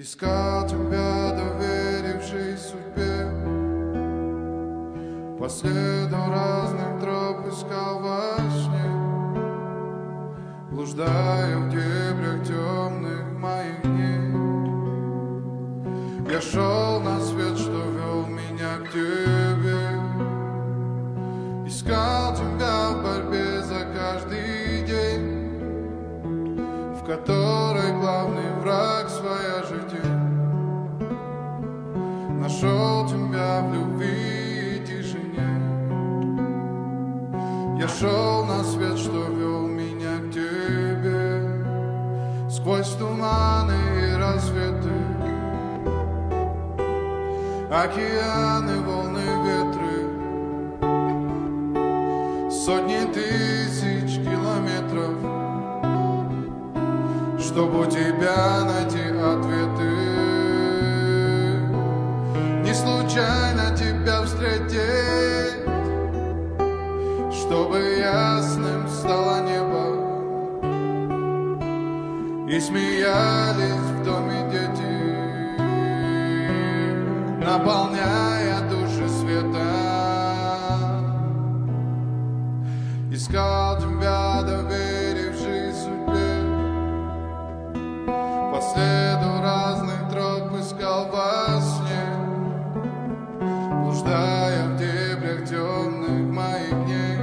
Искал тебя, доверившись судьбе, по следу разных троп искал во сне, блуждая в дебрях темных моих дней. Я шел на свет, что вел меня к тебе, искал тебя в борьбе за каждый день, в которой главный враг своя же тень. Нашел тебя в любви и тишине. Я шел на свет, что вел меня к тебе, сквозь туманы и рассветы, океаны, волны, ветры, сотни тысяч километров, чтобы у тебя найти ответы. Не случайно тебя встретить, чтобы ясным стало небо, и смеялись в доме дети, наполняя души света. Искал тебя, доверившись судьбе, по следу разных троп искал во сне, блуждая в дебрях темных моих дней.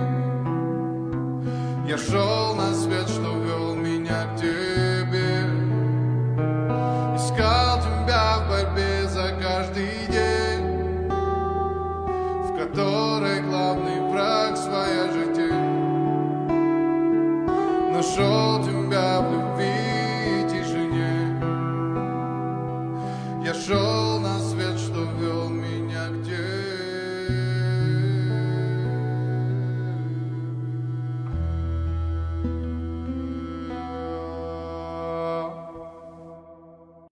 Я шел на свет, что вел меня к тебе, искал тебя в борьбе за каждый день, в которой главный враг своя же тень. Нашел тебя в любви и тишине. Я шел